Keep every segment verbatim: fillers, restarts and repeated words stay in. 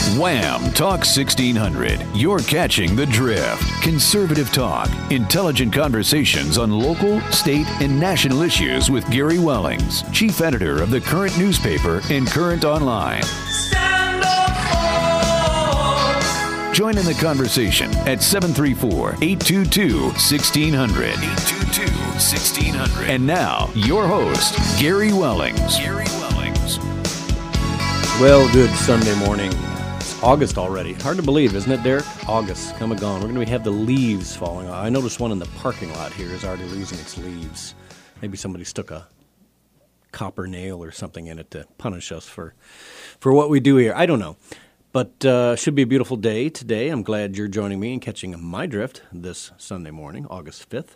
Wham! Talk sixteen hundred. You're catching the drift. Conservative talk, intelligent conversations on local, state, and national issues with Gary Wellings, chief editor of the Current newspaper and Current Online. Stand up for. Join in the conversation at seven three four, eight two two, one six zero zero. eight two two, one six zero zero. And now, your host, Gary Wellings. Gary Wellings. Well, good Sunday morning. August already. Hard to believe, isn't it, Derek? August, come and gone. We're going to have the leaves falling off. I noticed one in the parking lot here is already losing its leaves. Maybe somebody stuck a copper nail or something in it to punish us for for what we do here. I don't know. But uh should be a beautiful day today. I'm glad you're joining me and catching my drift this Sunday morning, August fifth.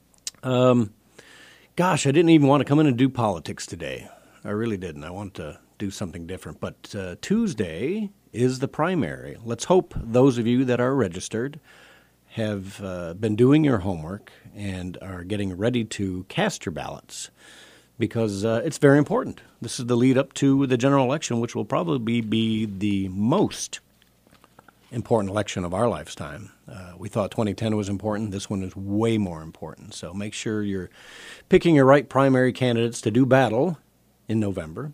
Um, gosh, I didn't even want to come in and do politics today. I really didn't. I wanted to do something different. But uh, Tuesday is the primary. Let's hope those of you that are registered have uh, been doing your homework and are getting ready to cast your ballots, because uh, it's very important. This is the lead up to the general election, which will probably be the most important election of our lifetime. Uh, we thought twenty ten was important. This one is way more important. So make sure you're picking your right primary candidates to do battle in November.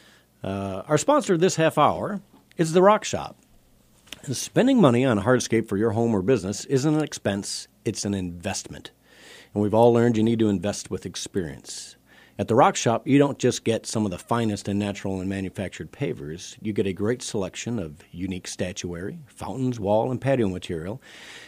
Uh, our sponsor this half hour is The Rock Shop. Spending money on a hardscape for your home or business isn't an expense, it's an investment. And we've all learned you need to invest with experience. At The Rock Shop, you don't just get some of the finest and natural and manufactured pavers. You get a great selection of unique statuary, fountains, wall, and patio material.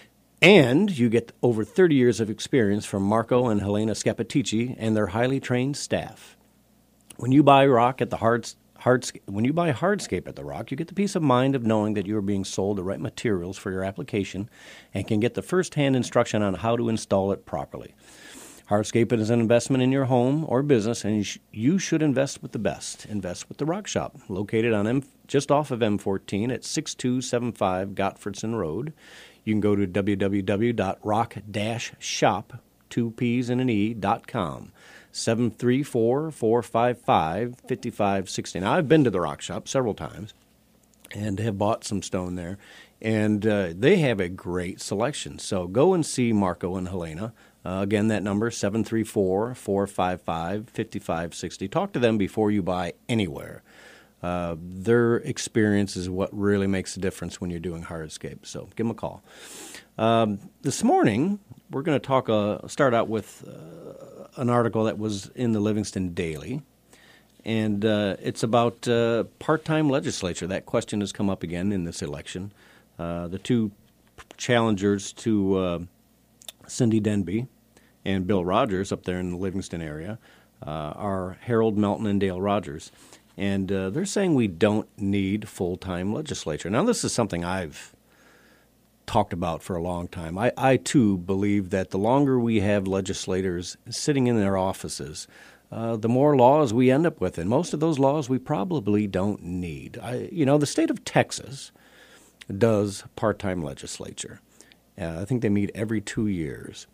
And you get over thirty years of experience from Marco and Helena Scapitici and their highly trained staff. When you buy rock at the hard Hardscape, when you buy hardscape at The Rock, you get the peace of mind of knowing that you are being sold the right materials for your application and can get the first-hand instruction on how to install it properly. Hardscape is an investment in your home or business, and you, sh- you should invest with the best. Invest with The Rock Shop, located on M- just off of M fourteen at six two seven five Gottfredson Road. You can go to w w w dot rock dash shop, two P's and an E, dot com. seven three four, four five five, five five six zero. Now, I've been to The Rock Shop several times and have bought some stone there, and uh, they have a great selection. So go and see Marco and Helena. Uh, again, that number, seven three four, four five five, five five six zero. Talk to them before you buy anywhere. Uh, their experience is what really makes a difference when you're doing hardscape. So give them a call. Um, this morning, we're going to talk. Uh, start out with uh, an article that was in the Livingston Daily, and uh, it's about uh, part-time legislature. That question has come up again in this election. Uh, the two challengers to uh, Cindy Denby and Bill Rogers up there in the Livingston area uh, are Harold Melton and Dale Rogers, and uh, they're saying we don't need full-time legislature. Now, this is something I've talked about for a long time. I, I, too, believe that the longer we have legislators sitting in their offices, uh, the more laws we end up with. And most of those laws we probably don't need. I, you know, the state of Texas does part-time legislature. Uh, I think they meet every two years.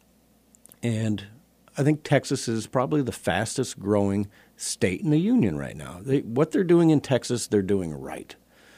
And I think Texas is probably the fastest growing state in the union right now. They, what they're doing in Texas, they're doing right.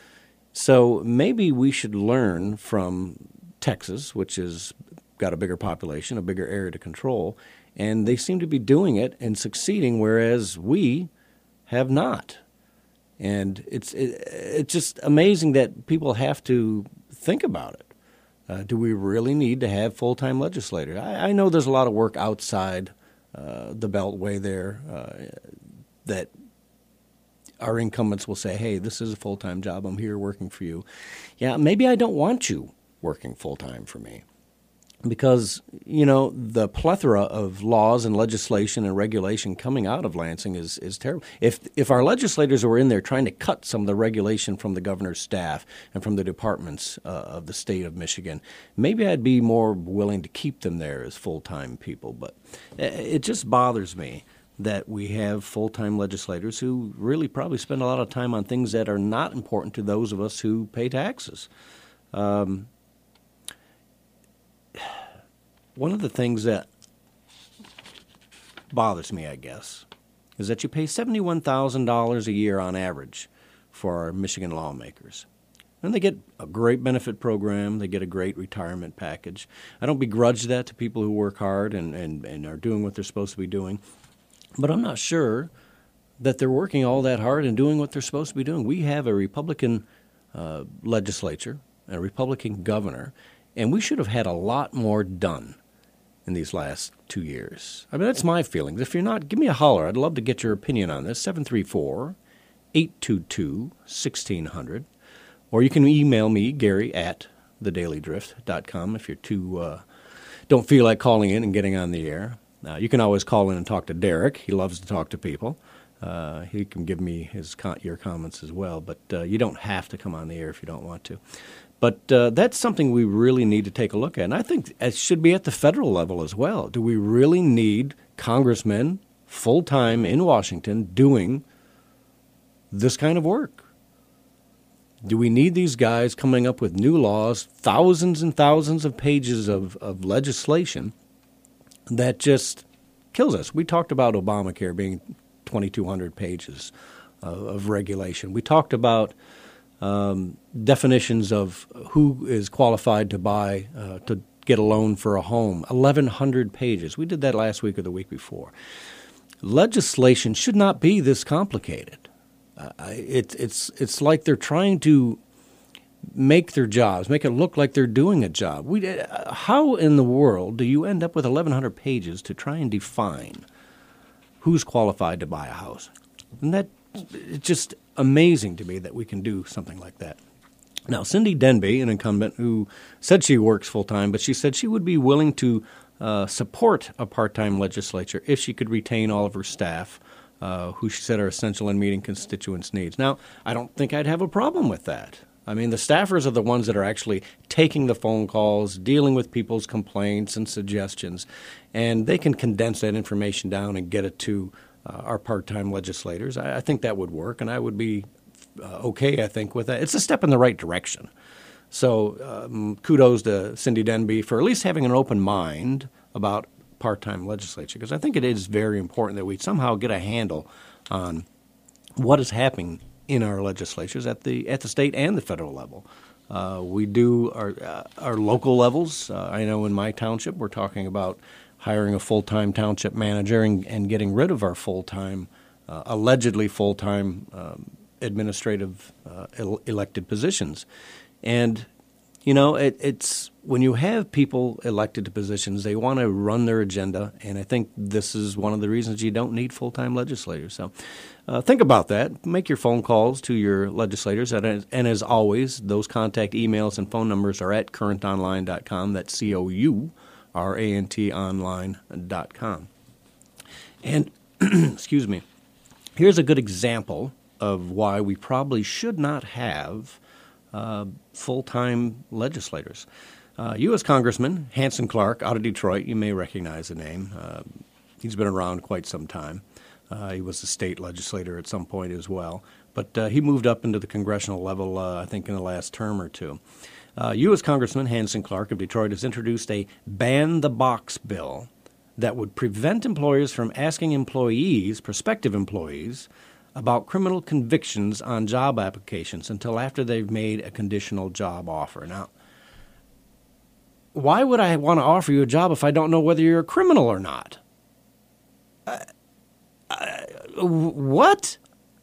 So maybe we should learn from Texas, which has got a bigger population, a bigger area to control, and they seem to be doing it and succeeding, whereas we have not. And it's it, it's just amazing that people have to think about it. Uh, do we really need to have full-time legislators? I, I know there's a lot of work outside uh, the Beltway there uh, that our incumbents will say, hey, this is a full-time job. I'm here working for you. Yeah, maybe I don't want you working full-time for me because, you know, the plethora of laws and legislation and regulation coming out of Lansing is, is terrible. If if our legislators were in there trying to cut some of the regulation from the governor's staff and from the departments uh, of the state of Michigan, maybe I'd be more willing to keep them there as full-time people. But it just bothers me that we have full-time legislators who really probably spend a lot of time on things that are not important to those of us who pay taxes. Um, one of the things that bothers me, I guess, is that you pay seventy-one thousand dollars a year on average for our Michigan lawmakers. And they get a great benefit program. They get a great retirement package. I don't begrudge that to people who work hard and, and, and are doing what they're supposed to be doing. But I'm not sure that they're working all that hard and doing what they're supposed to be doing. We have a Republican uh, legislature, a Republican governor, and we should have had a lot more done in these last two years. I mean, that's my feelings. If you're not, give me a holler. I'd love to get your opinion on this. seven three four, eight two two, one six zero zero. Or you can email me, Gary, at the daily drift dot com if you're too, uh, don't feel like calling in and getting on the air. Uh, you can always call in and talk to Derek. He loves to talk to people. Uh, he can give me his con- your comments as well, but uh, you don't have to come on the air if you don't want to. But uh, that's something we really need to take a look at, and I think it should be at the federal level as well. Do we really need congressmen full-time in Washington doing this kind of work? Do we need these guys coming up with new laws, thousands and thousands of pages of, of legislation that just kills us? We talked about Obamacare being twenty-two hundred pages of, of regulation. We talked about um, definitions of who is qualified to buy, uh, to get a loan for a home, eleven hundred pages. We did that last week or the week before. Legislation should not be this complicated. Uh, it, it's it's like they're trying to make their jobs, make it look like they're doing a job. We, uh, how in the world do you end up with eleven hundred pages to try and define who's qualified to buy a house? And that it's just amazing to me that we can do something like that. Now, Cindy Denby, an incumbent who said she works full-time, but she said she would be willing to uh, support a part-time legislature if she could retain all of her staff, Uh, who she said are essential in meeting constituents' needs. Now, I don't think I'd have a problem with that. I mean, the staffers are the ones that are actually taking the phone calls, dealing with people's complaints and suggestions, and they can condense that information down and get it to uh, our part-time legislators. I, I think that would work, and I would be uh, okay, I think, with that. It's a step in the right direction. So um, kudos to Cindy Denby for at least having an open mind about part-time legislature, because I think it is very important that we somehow get a handle on what is happening in our legislatures at the at the state and the federal level. Uh, we do our uh, our local levels. Uh, I know in my township we're talking about hiring a full-time township manager and, and getting rid of our full-time, uh, allegedly full-time um, administrative uh, el- elected positions. And You know, it, it's when you have people elected to positions, they want to run their agenda, and I think this is one of the reasons you don't need full-time legislators. So uh, think about that. Make your phone calls to your legislators, and, and as always, those contact emails and phone numbers are at current online dot com. That's C O U R A N T online dot com. And, excuse me, here's a good example of why we probably should not have Uh, full-time legislators. Uh, U S Congressman Hanson Clark out of Detroit, you may recognize the name. Uh, he's been around quite some time. Uh, he was a state legislator at some point as well. But uh, he moved up into the congressional level, uh, I think, in the last term or two. Uh, U S Congressman Hanson Clark of Detroit has introduced a ban-the-box bill that would prevent employers from asking employees, prospective employees, about criminal convictions on job applications until after they've made a conditional job offer. Now, why would I want to offer you a job if I don't know whether you're a criminal or not? Uh, uh, what?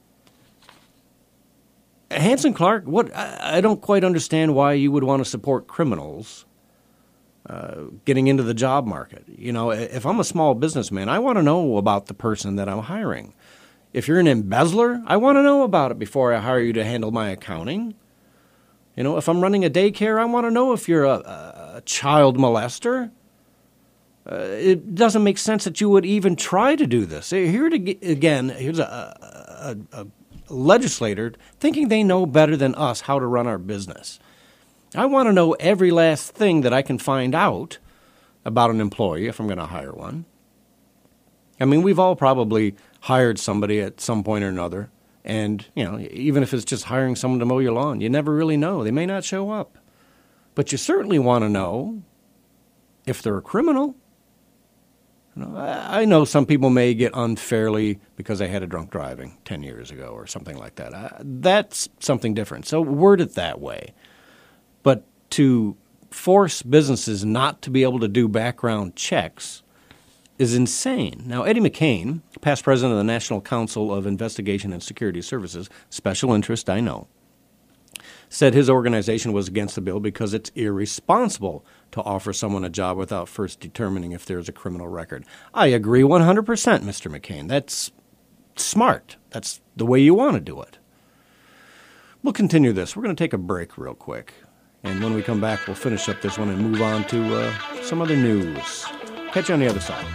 Hanson Clark, what? I, I don't quite understand why you would want to support criminals uh, getting into the job market. You know, if I'm a small businessman, I want to know about the person that I'm hiring. If you're an embezzler, I want to know about it before I hire you to handle my accounting. You know, if I'm running a daycare, I want to know if you're a, a child molester. Uh, it doesn't make sense that you would even try to do this. Here to, again, here's a, a, a legislator thinking they know better than us how to run our business. I want to know every last thing that I can find out about an employee if I'm going to hire one. I mean, we've all probably hired somebody at some point or another, and, you know, even if it's just hiring someone to mow your lawn, you never really know. They may not show up. But you certainly want to know if they're a criminal. You know, I, I know some people may get unfairly because they had a drunk driving ten years ago or something like that. I, that's something different. So word it that way. But to force businesses not to be able to do background checks is insane. Now, Eddie McCain, past president of the National Council of Investigation and Security Services, special interest, I know, said his organization was against the bill because it's irresponsible to offer someone a job without first determining if there's a criminal record. I agree one hundred percent, Mister McCain. That's smart. That's the way you want to do it. We'll continue this. We're going to take a break real quick. And when we come back, we'll finish up this one and move on to uh, some other news. Catch you on the other side.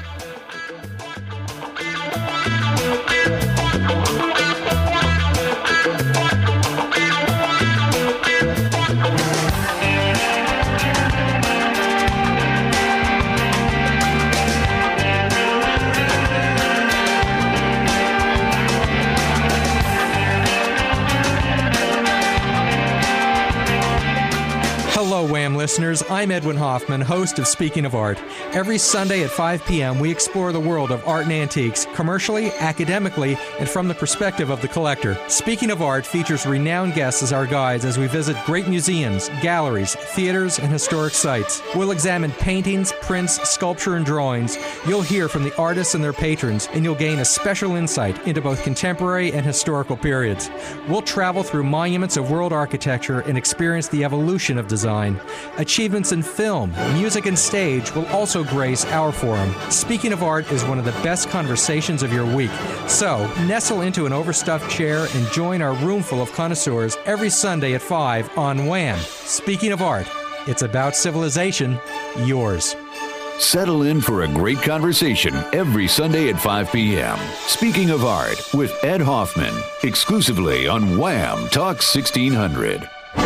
Hello, Wham listeners. I'm Edwin Hoffman, host of Speaking of Art. Every Sunday at five p.m., we explore the world of art and antiques, commercially, academically, and from the perspective of the collector. Speaking of Art features renowned guests as our guides as we visit great museums, galleries, theaters, and historic sites. We'll examine paintings, prints, sculpture, and drawings. You'll hear from the artists and their patrons, and you'll gain a special insight into both contemporary and historical periods. We'll travel through monuments of world architecture and experience the evolution of design. Achievements in film, music, and stage will also grace our forum. Speaking of Art is one of the best conversations of your week. So, nestle into an overstuffed chair and join our room full of connoisseurs every Sunday at five on Wham! Speaking of Art, it's about civilization, yours. Settle in for a great conversation every Sunday at five p.m. Speaking of Art with Ed Hoffman, exclusively on Wham! Talk sixteen hundred.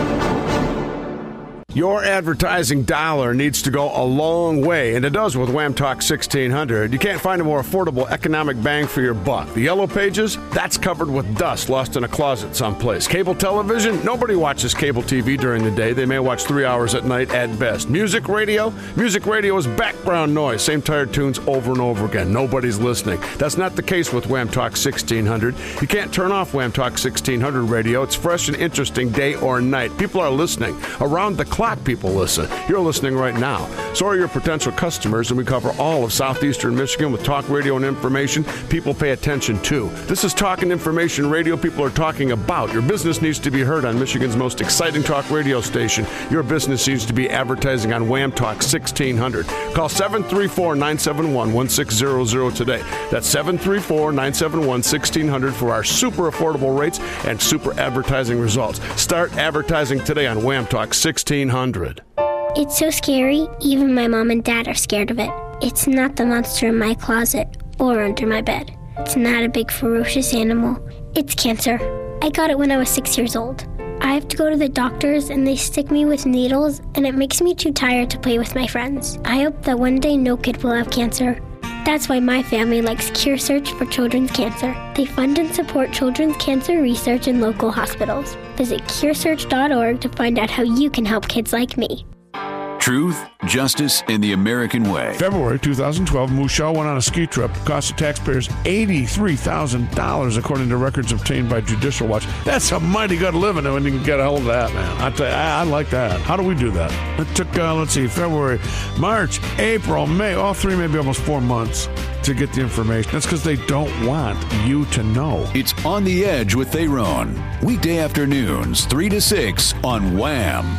Your advertising dollar needs to go a long way, and it does with Wham Talk sixteen hundred. You can't find a more affordable economic bang for your buck. The Yellow Pages, that's covered with dust lost in a closet someplace. Cable television, nobody watches cable T V during the day. They may watch three hours at night at best. Music radio, music radio is background noise. Same tired tunes over and over again. Nobody's listening. That's not the case with Wham Talk sixteen hundred. You can't turn off Wham Talk sixteen hundred radio. It's fresh and interesting day or night. People are listening. Around the clock, people listen. You're listening right now. So are your potential customers, and we cover all of southeastern Michigan with talk radio and information people pay attention to. This is talk and information radio people are talking about. Your business needs to be heard on Michigan's most exciting talk radio station. Your business needs to be advertising on Wham Talk sixteen hundred. Call seven three four, nine seven one, one six zero zero today. That's seven three four, nine seven one, one six zero zero for our super affordable rates and super advertising results. Start advertising today on Wham Talk sixteen hundred. It's so scary, even my mom and dad are scared of it. It's not the monster in my closet or under my bed. It's not a big ferocious animal. It's cancer. I got it when I was six years old. I have to go to the doctors and they stick me with needles, and it makes me too tired to play with my friends. I hope that one day no kid will have cancer. That's why my family likes Cure Search for Children's Cancer. They fund and support children's cancer research in local hospitals. Visit cure search dot org to find out how you can help kids like me. Truth, justice, and the American way. February two thousand twelve, Mouchel went on a ski trip. Cost the taxpayers eighty-three thousand dollars, according to records obtained by Judicial Watch. That's a mighty good living when you can get a hold of that, man. I tell you, I, I like that. How do we do that? It took, uh, let's see, February, March, April, May, all three, maybe almost four months to get the information. That's because they don't want you to know. It's On the Edge with Theron. Weekday afternoons, three to six on Wham!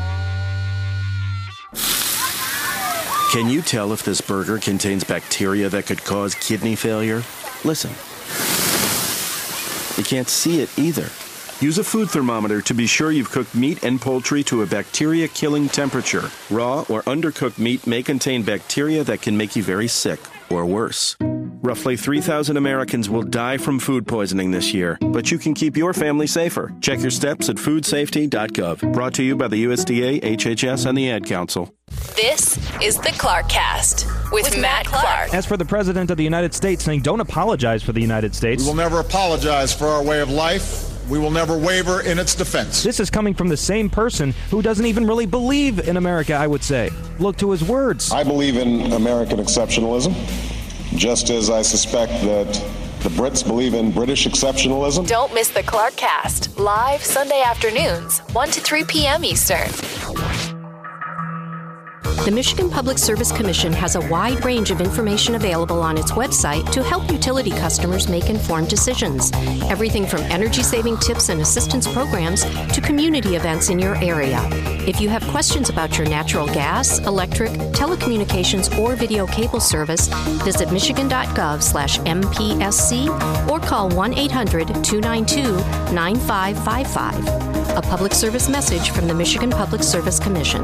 Can you tell if this burger contains bacteria that could cause kidney failure? Listen. You can't see it either. Use a food thermometer to be sure you've cooked meat and poultry to a bacteria-killing temperature. Raw or undercooked meat may contain bacteria that can make you very sick, or worse. Roughly three thousand Americans will die from food poisoning this year, but you can keep your family safer. Check your steps at food safety dot gov. Brought to you by the U S D A, H H S, and the Ad Council. This is the Clark Cast with, with Matt Clark. As for the President of the United States saying, don't apologize for the United States. We will never apologize for our way of life. We will never waver in its defense. This is coming from the same person who doesn't even really believe in America, I would say. Look to his words. I believe in American exceptionalism. just as I suspect that the Brits believe in British exceptionalism. Don't miss the Clarkcast, live Sunday afternoons, one to three p.m. Eastern. The Michigan Public Service Commission has a wide range of information available on its website to help utility customers make informed decisions. Everything from energy-saving tips and assistance programs to community events in your area. If you have questions about your natural gas, electric, telecommunications, or video cable service, visit michigan.gov slash MPSC or call one eight hundred two nine two nine five five five. A public service message from the Michigan Public Service Commission.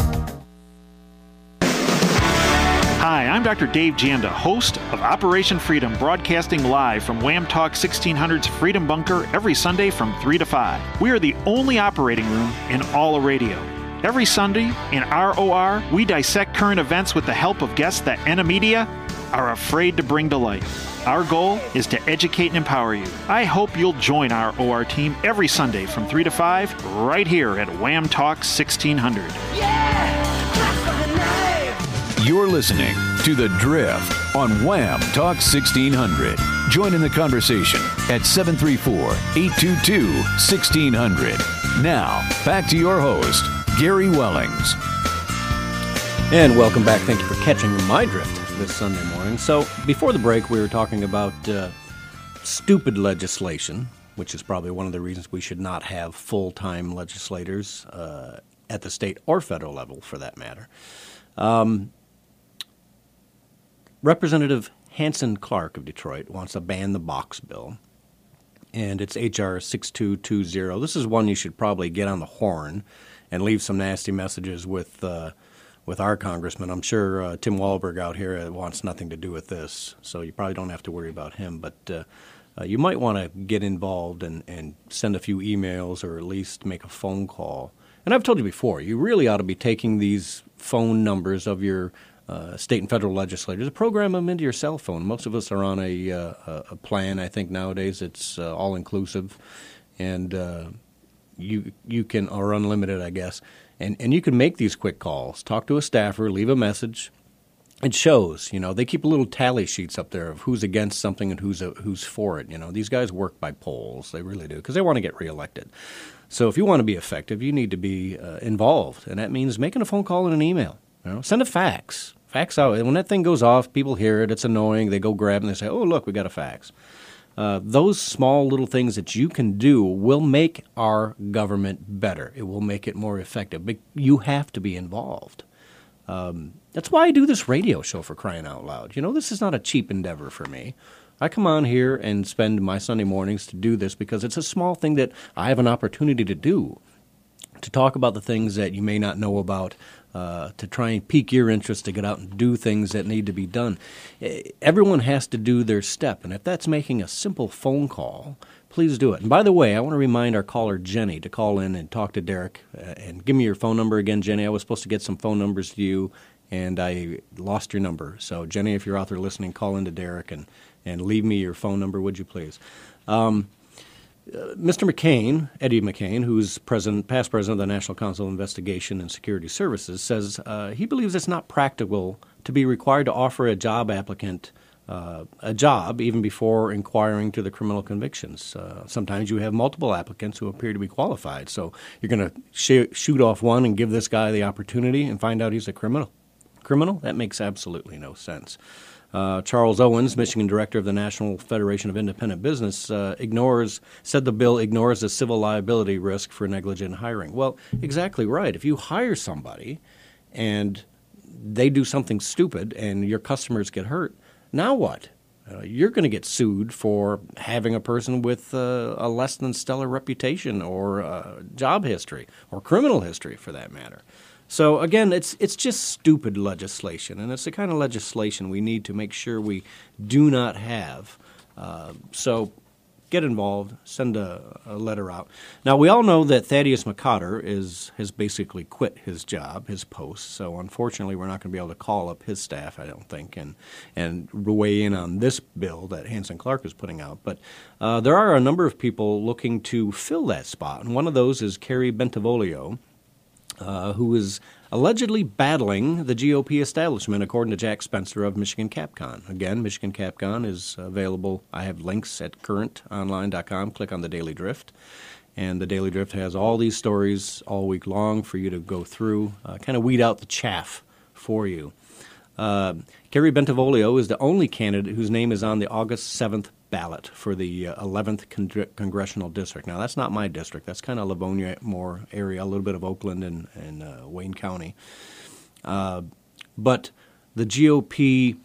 Hi, I'm Doctor Dave Janda, host of Operation Freedom, broadcasting live from Wham Talk sixteen hundred's Freedom Bunker every Sunday from three to five. We are the only operating room in all of radio. Every Sunday in R O R, we dissect current events with the help of guests that N M Media are afraid to bring to light. Our goal is to educate and empower you. I hope you'll join our O R team every Sunday from three to five right here at Wham Talk sixteen hundred. You're listening to The Drift on Wham Talk sixteen hundred. Join in the conversation at seven three four, eight two two, one six zero zero. Now, back to your host, Gary Wellings. And welcome back. Thank you for catching my drift this Sunday morning. So, before the break, we were talking about uh, stupid legislation, which is probably one of the reasons we should not have full-time legislators uh, at the state or federal level, for that matter. Um, Representative Hanson Clark of Detroit wants to ban the box bill, and it's H R sixty-two twenty. This is one you should probably get on the horn and leave some nasty messages with uh, with our congressman. I'm sure uh, Tim Walberg out here wants nothing to do with this, so you probably don't have to worry about him. But uh, uh, you might want to get involved and, and send a few emails or at least make a phone call. And I've told you before, you really ought to be taking these phone numbers of your Uh, state and federal legislators, program them into your cell phone. Most of us are on a, uh, a plan. I think nowadays it's uh, all inclusive, and uh, you you can or unlimited, I guess. And and you can make these quick calls. Talk to a staffer, leave a message. It shows, you know, they keep little tally sheets up there of who's against something and who's a, who's for it. You know, these guys work by polls. They really do because they want to get reelected. So if you want to be effective, you need to be uh, involved, and that means making a phone call and an email. You know, send a fax. Fax out. When that thing goes off, people hear it. It's annoying. They go grab it and they say, oh, look, we got a fax. Uh, those small little things that you can do will make our government better. It will make it more effective. But you have to be involved. Um, that's why I do this radio show, for crying out loud. You know, this is not a cheap endeavor for me. I come on here and spend my Sunday mornings to do this because it's a small thing that I have an opportunity to do, to talk about the things that you may not know about, uh, to try and pique your interest, to get out and do things that need to be done. Everyone has to do their step, and if that's making a simple phone call, please do it. And by the way, I want to remind our caller, Jenny, to call in and talk to Derek. Uh, and give me your phone number again, Jenny. I was supposed to get some phone numbers to you, and I lost your number. So, Jenny, if you're out there listening, call in to Derek and, and leave me your phone number, would you please? Um, Uh, Mister McCain, Eddie McCain, who's president, past president of the National Council of Investigation and Security Services, says uh, he believes it's not practical to be required to offer a job applicant uh, a job even before inquiring to the criminal convictions. Uh, sometimes you have multiple applicants who appear to be qualified, so you're going to sh- shoot off one and give this guy the opportunity and find out he's a criminal. Criminal? That makes absolutely no sense. Uh, Charles Owens, Michigan director of the National Federation of Independent Business, uh, ignores said the bill ignores the civil liability risk for negligent hiring. Well, exactly right. If you hire somebody and they do something stupid and your customers get hurt, now what? Uh, you're going to get sued for having a person with uh, a less than stellar reputation or uh, job history or criminal history, for that matter. So, again, it's it's just stupid legislation, and it's the kind of legislation we need to make sure we do not have. Uh, so get involved, send a, a letter out. Now, we all know that Thaddeus McCotter is has basically quit his job, his post, so unfortunately we're not going to be able to call up his staff, I don't think, and, and weigh in on this bill that Hanson Clark is putting out. But uh, there are a number of people looking to fill that spot, and one of those is Carrie Bentivolio. uh, who is allegedly battling the G O P establishment, according to Jack Spencer of Michigan Capcom. Again, Michigan Capcom is available. I have links at current online dot com. Click on the Daily Drift. And the Daily Drift has all these stories all week long for you to go through, uh, kind of weed out the chaff for you. Uh, Kerry Bentivolio is the only candidate whose name is on the August seventh ballot for the uh, eleventh con- Congressional District. Now, that's not my district. That's kind of Livonia Moore area, a little bit of Oakland and, and uh, Wayne County. Uh, but the G O P,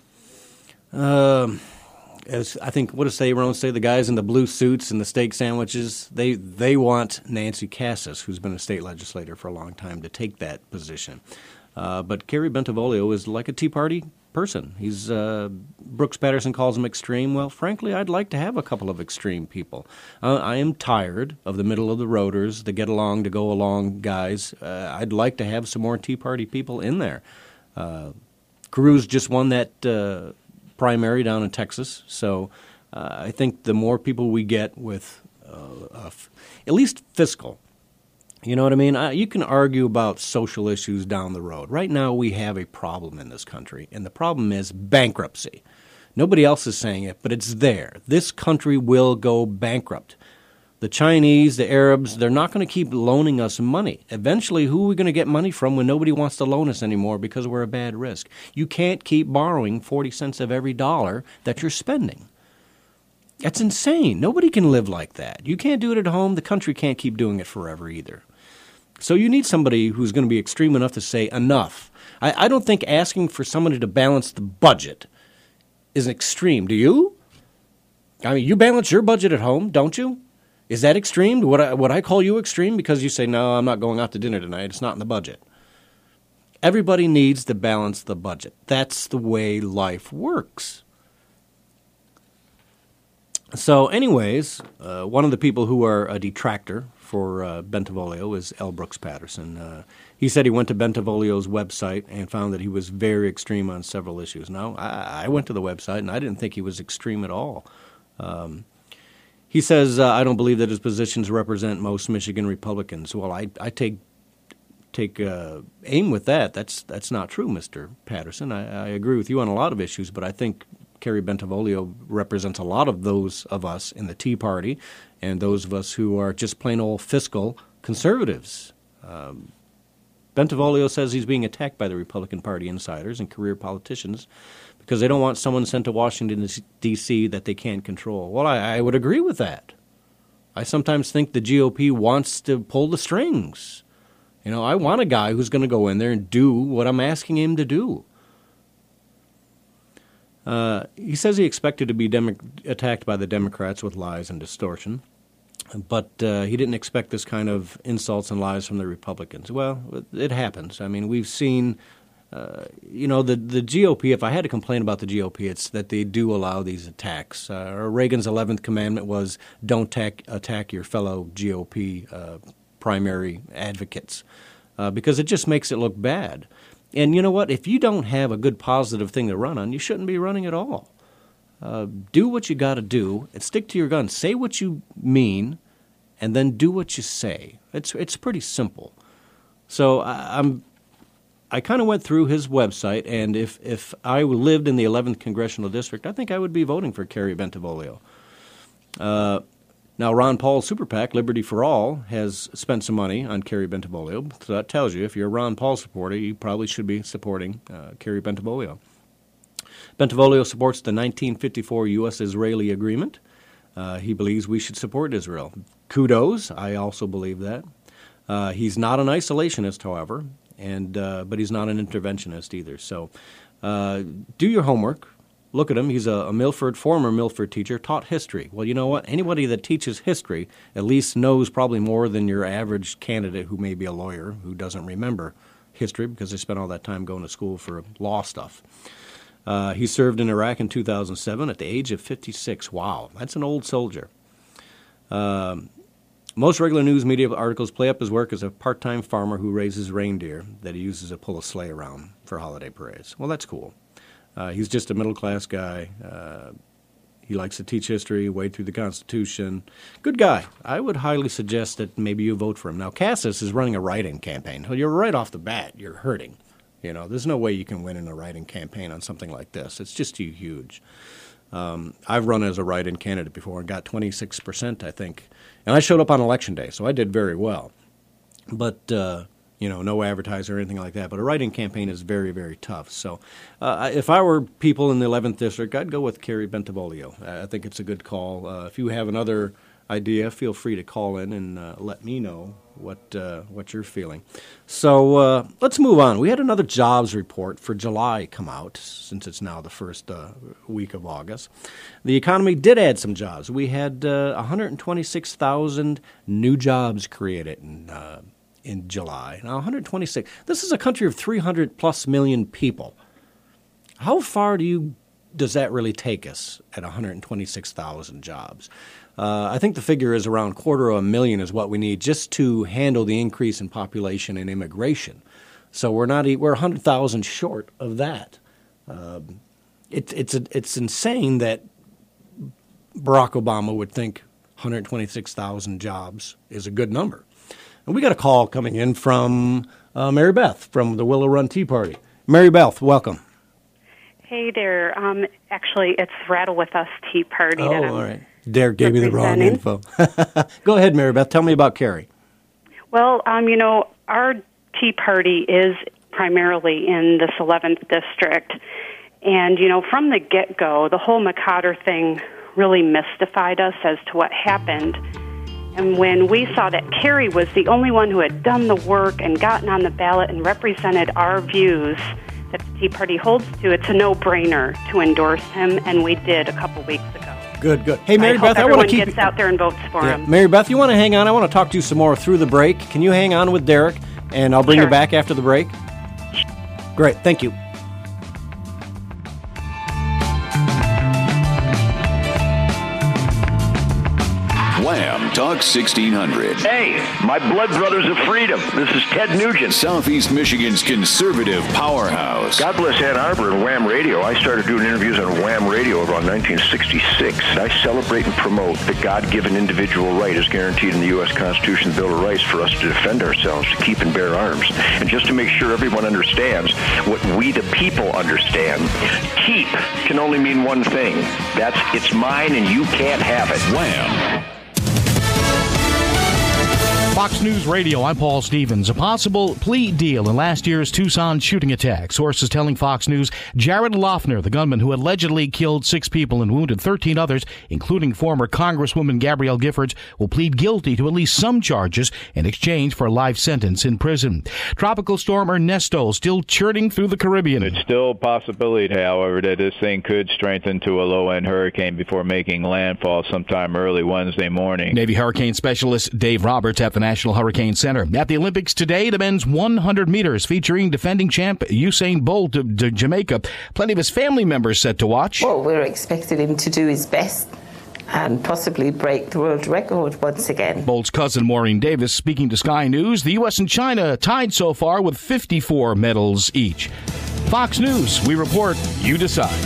uh, as I think, what does say, Ron, say the guys in the blue suits and the steak sandwiches, they, they want Nancy Cassis, who's been a state legislator for a long time, to take that position. Uh, but Kerry Bentivolio is like a Tea Party person. He's uh, Brooks Patterson calls him extreme. Well, frankly, I'd like to have a couple of extreme people. Uh, I am tired of the middle of the roaders, the get along to go along guys. Uh, I'd like to have some more Tea Party people in there. Uh, Cruz just won that uh, primary down in Texas, so uh, I think the more people we get with uh, f- at least fiscal. You know what I mean? Uh, you can argue about social issues down the road. Right now we have a problem in this country, and the problem is bankruptcy. Nobody else is saying it, but it's there. This country will go bankrupt. The Chinese, the Arabs, they're not going to keep loaning us money. Eventually, who are we going to get money from when nobody wants to loan us anymore because we're a bad risk? You can't keep borrowing forty cents of every dollar that you're spending. That's insane. Nobody can live like that. You can't do it at home. The country can't keep doing it forever either. So you need somebody who's going to be extreme enough to say enough. I, I don't think asking for somebody to balance the budget is extreme. Do you? I mean, you balance your budget at home, don't you? Is that extreme? Would I, would I call you extreme because you say, no, I'm not going out to dinner tonight. It's not in the budget. Everybody needs to balance the budget. That's the way life works. So anyways, uh, one of the people who are a detractor for uh, Bentivolio is L. Brooks Patterson. Uh, he said he went to Bentivolio's website and found that he was very extreme on several issues. Now, I, I went to the website, and I didn't think he was extreme at all. Um, he says, uh, I don't believe that his positions represent most Michigan Republicans. Well, I, I take take uh, aim with that. That's that's not true, Mister Patterson. I, I agree with you on a lot of issues, but I think Kerry Bentivolio represents a lot of those of us in the Tea Party and those of us who are just plain old fiscal conservatives. Um, Bentivolio says he's being attacked by the Republican Party insiders and career politicians because they don't want someone sent to Washington, D C that they can't control. Well, I, I would agree with that. I sometimes think the G O P wants to pull the strings. You know, I want a guy who's going to go in there and do what I'm asking him to do. Uh, he says he expected to be demo- attacked by the Democrats with lies and distortion, but uh, he didn't expect this kind of insults and lies from the Republicans. Well, it happens. I mean, we've seen, uh, you know, the, the G O P, if I had to complain about the G O P, it's that they do allow these attacks. Uh, Reagan's eleventh commandment was don't attack, attack your fellow G O P uh, primary advocates uh, because it just makes it look bad. And you know what? If you don't have a good positive thing to run on, you shouldn't be running at all. Uh, do what you got to do and stick to your guns. Say what you mean and then do what you say. It's it's pretty simple. So I, I'm I kind of went through his website, and if, if I lived in the eleventh Congressional District, I think I would be voting for Kerry Bentivolio. Uh, Now, Ron Paul's Super PAC, Liberty for All, has spent some money on Kerry Bentivolio. So that tells you if you're a Ron Paul supporter, you probably should be supporting uh, Kerry Bentivolio. Bentivolio supports the nineteen fifty-four U S Israeli agreement. Uh, he believes we should support Israel. Kudos. I also believe that. Uh, he's not an isolationist, however, and uh, but he's not an interventionist either. So uh, do your homework. Look at him. He's a, a Milford, former Milford teacher, taught history. Well, you know what? Anybody that teaches history at least knows probably more than your average candidate who may be a lawyer who doesn't remember history because they spent all that time going to school for law stuff. Uh, he served in Iraq in two thousand seven at the age of fifty-six. Wow, that's an old soldier. Um, most regular news media articles play up his work as a part-time farmer who raises reindeer that he uses to pull a sleigh around for holiday parades. Well, that's cool. Uh, he's just a middle-class guy. Uh, He likes to teach history, wade through the Constitution. Good guy. I would highly suggest that maybe you vote for him. Now, Cassis is running a write-in campaign. You're right off the bat. You're hurting. You know, there's no way you can win in a write-in campaign on something like this. It's just too huge. Um, I've run as a write-in candidate before and got twenty-six percent, I think. And I showed up on Election Day, so I did very well. But, uh, you know, no advertiser or anything like that. But a write-in campaign is very, very tough. So uh, if I were people in the eleventh District, I'd go with Carrie Bentivolio. I think it's a good call. Uh, if you have another idea, feel free to call in and uh, let me know what uh, what you're feeling. So uh, let's move on. We had another jobs report for July come out, since it's now the first uh, week of August. The economy did add some jobs. We had uh, one hundred twenty-six thousand new jobs created in, uh, in July. Now, one hundred twenty-six, this is a country of three hundred plus million people. How far do you does that really take us at one hundred twenty-six thousand jobs? Uh, I think the figure is around quarter of a million is what we need just to handle the increase in population and immigration. So we're not we're one hundred thousand short of that. Um, it, it's a, it's insane that Barack Obama would think one hundred twenty-six thousand jobs is a good number. And we got a call coming in from uh, Mary Beth from the Willow Run Tea Party. Mary Beth, welcome. Hey there. Um, actually, it's Rattle With Us Tea Party. Oh, that I'm all right. Derek gave me the wrong info. Go ahead, Mary Beth. Tell me about Carrie. Well, um, you know, our Tea Party is primarily in this eleventh District. And, you know, from the get-go, the whole McCotter thing really mystified us as to what happened. And when we saw that Carrie was the only one who had done the work and gotten on the ballot and represented our views that the Tea Party holds to, it's a no-brainer to endorse him, and we did a couple weeks ago. Good, good. Hey, Mary I Beth, hope I want to keep gets out there and votes for yeah. him. Mary Beth, you want to hang on? I want to talk to you some more through the break. Can you hang on with Derek, and I'll bring Sure. you back after the break? Great, thank you. Wham! Talk sixteen hundred. Hey, my blood brothers of freedom. This is Ted Nugent. Southeast Michigan's conservative powerhouse. God bless Ann Arbor and Wham Radio. I started doing interviews on Wham Radio around nineteen sixty-six. I celebrate and promote the God-given individual right as guaranteed in the U S Constitution, Bill of Rights, for us to defend ourselves, to keep and bear arms. And just to make sure everyone understands what we the people understand, keep can only mean one thing. That's it's mine and you can't have it. Wham! Fox News Radio, I'm Paul Stevens. A possible plea deal in last year's Tucson shooting attack. Sources telling Fox News Jared Loughner, the gunman who allegedly killed six people and wounded thirteen others, including former Congresswoman Gabrielle Giffords, will plead guilty to at least some charges in exchange for a life sentence in prison. Tropical storm Ernesto still churning through the Caribbean. It's still a possibility, however, that this thing could strengthen to a low-end hurricane before making landfall sometime early Wednesday morning. Navy hurricane specialist Dave Roberts at the National Hurricane Center. At the Olympics today, the men's one hundred meters featuring defending champ Usain Bolt of Jamaica. Plenty of his family members set to watch. Well, we're expecting him to do his best and possibly break the world record once again. Bolt's cousin Maureen Davis speaking to Sky News. The U S and China tied so far with fifty-four medals each. Fox News, we report, you decide.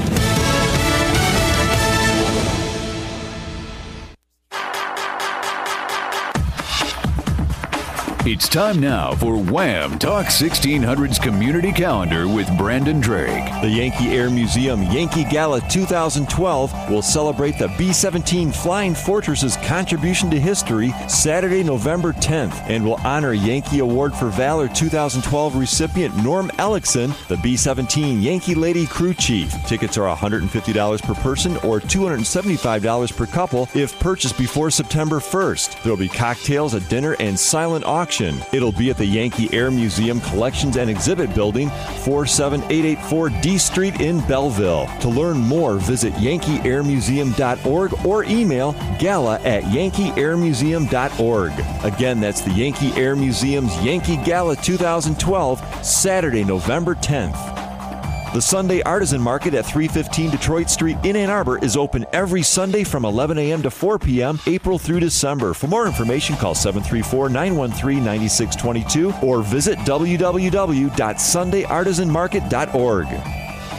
It's time now for Wham! Talk sixteen hundred's Community Calendar with Brandon Drake. The Yankee Air Museum Yankee Gala two thousand twelve will celebrate the B seventeen Flying Fortress's contribution to history Saturday, November tenth, and will honor Yankee Award for Valor two thousand twelve recipient Norm Ellickson, the B seventeen Yankee Lady Crew Chief. Tickets are one hundred fifty dollars per person or two hundred seventy-five dollars per couple if purchased before September first. There will be cocktails, a dinner, and silent auction. It'll be at the Yankee Air Museum Collections and Exhibit Building, forty-seven eight eighty-four D Street in Belleville. To learn more, visit yankee air museum dot org or email gala at yankee air museum dot org. Again, that's the Yankee Air Museum's Yankee Gala two thousand twelve, Saturday, November tenth. The Sunday Artisan Market at three fifteen Detroit Street in Ann Arbor is open every Sunday from eleven a.m. to four p.m. April through December. For more information, call seven three four, nine one three, nine six two two or visit w w w dot sunday artisan market dot org.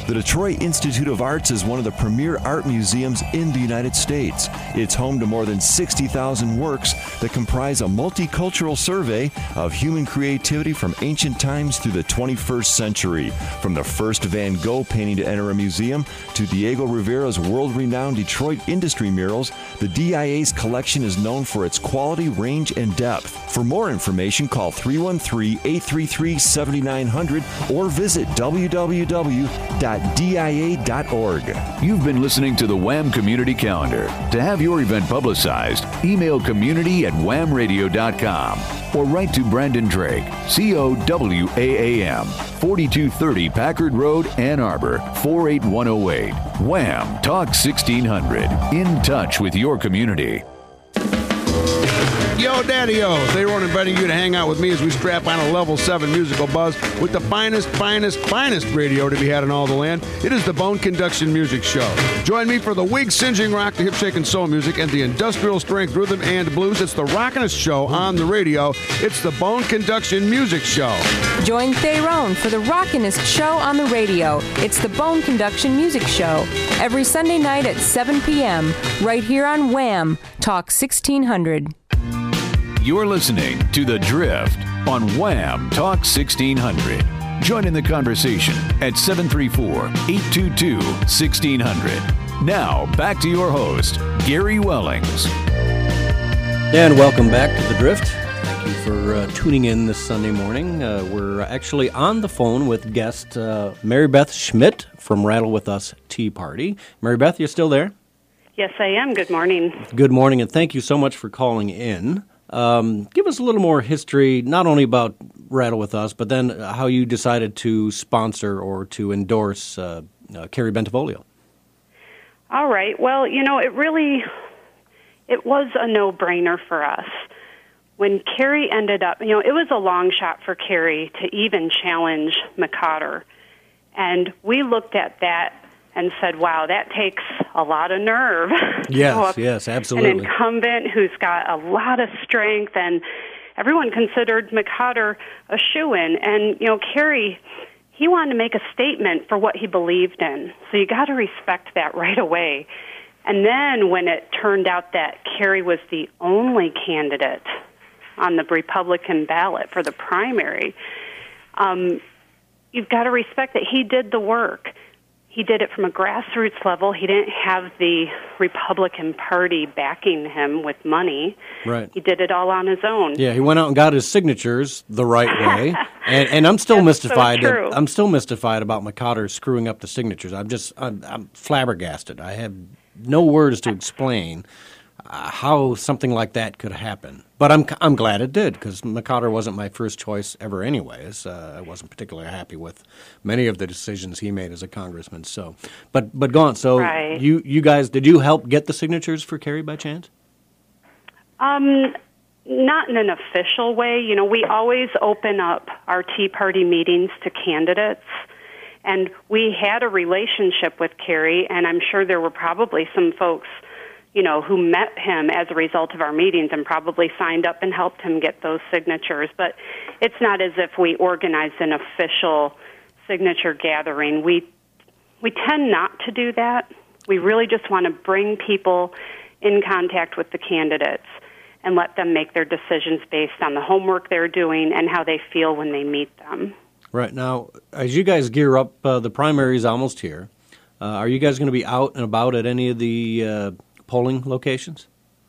The Detroit Institute of Arts is one of the premier art museums in the United States. It's home to more than sixty thousand works that comprise a multicultural survey of human creativity from ancient times through the twenty-first century. From the first Van Gogh painting to enter a museum to Diego Rivera's world-renowned Detroit industry murals, the D I A's collection is known for its quality, range, and depth. For more information, call three one three, eight three three, seven nine zero zero or visit w w w dot d i a dot org. You've been listening to the Wham Community Calendar. To have your event publicized, email community at wham radio dot com or write to Brandon Drake, C O W A A M, forty-two thirty Packard Road, Ann Arbor, four eight one zero eight. Wham Talk sixteen hundred. In touch with your community. Yo, Daddy-O, they were inviting you to hang out with me as we strap on a level seven musical buzz with the finest, finest, finest radio to be had in all the land. It is the Bone Conduction Music Show. Join me for the wig-singeing rock, the hip-shaking soul music, and the industrial strength rhythm and blues. It's the rockinest show on the radio. It's the Bone Conduction Music Show. Join Theron for the rockinest show on the radio. It's the Bone Conduction Music Show. Every Sunday night at seven p.m. right here on Wham! Talk sixteen hundred. You're listening to The Drift on Wham Talk sixteen hundred. Join in the conversation at seven three four, eight two two, one six zero zero. Now, back to your host, Gary Wellings. And welcome back to The Drift. Thank you for uh, tuning in this Sunday morning. Uh, we're actually on the phone with guest uh, Mary Beth Schmidt from Rattle With Us Tea Party. Mary Beth, you still there? Yes, I am. Good morning. Good morning, and thank you so much for calling in. Um, give us a little more history, not only about Rattle With Us, but then how you decided to sponsor or to endorse uh, uh, Carrie Bentivolio. All right. Well, you know, it really, it was a no-brainer for us. When Carrie ended up, you know, it was a long shot for Carrie to even challenge McOtter. And we looked at that and said, wow, that takes a lot of nerve. Yes, yes, absolutely. An incumbent who's got a lot of strength, and everyone considered McOtter a shoo-in. And, you know, Carrie, he wanted to make a statement for what he believed in. So you got to respect that right away. And then when it turned out that Carrie was the only candidate on the Republican ballot for the primary, um, you've got to respect that he did the work. He did it from a grassroots level. He didn't have the Republican Party backing him with money. Right. He did it all on his own. Yeah, he went out and got his signatures the right way. and, and I'm still That's mystified. so true. That, I'm still mystified about McOtter screwing up the signatures. I'm just I'm, I'm flabbergasted. I have no words to explain uh, how something like that could happen. But I'm I'm glad it did, because McOtter wasn't my first choice ever anyways. Uh, I wasn't particularly happy with many of the decisions he made as a congressman. So, But but go on. So Right. you, you guys, did you help get the signatures for Carrie by chance? Um, not in an official way. You know, we always open up our Tea Party meetings to candidates. And we had a relationship with Carrie, and I'm sure there were probably some folks, you know, who met him as a result of our meetings and probably signed up and helped him get those signatures. But it's not as if we organized an official signature gathering. We we tend not to do that. We really just want to bring people in contact with the candidates and let them make their decisions based on the homework they're doing and how they feel when they meet them. Right. Now, as you guys gear up, uh, the primary is almost here. Uh, are you guys going to be out and about at any of the uh, polling locations?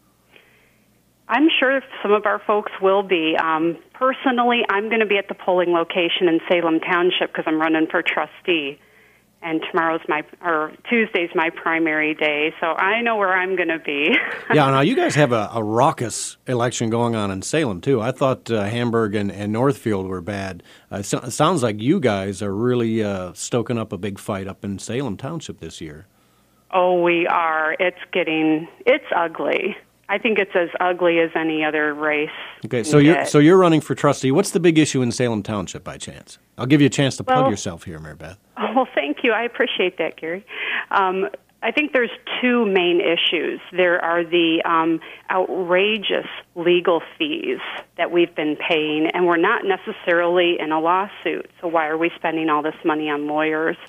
I'm sure some of our folks will be. Um, personally, I'm going to be at the polling location in Salem Township because I'm running for trustee. And tomorrow's my, or Tuesday's my primary day, so I know where I'm going to be. Yeah, now you guys have a, a raucous election going on in Salem, too. I thought uh, Hamburg and, and Northfield were bad. Uh, so, it sounds like you guys are really uh, stoking up a big fight up in Salem Township this year. Oh, we are. It's getting, it's ugly. I think it's as ugly as any other race. Okay, so you're, so you're running for trustee. What's the big issue in Salem Township, by chance? I'll give you a chance to plug Well- yourself here, Mary Beth. Oh, well, thank you. I appreciate that, Gary. Um, I think there's two main issues. There are the um, outrageous legal fees that we've been paying, and we're not necessarily in a lawsuit. So why are we spending all this money on lawyers?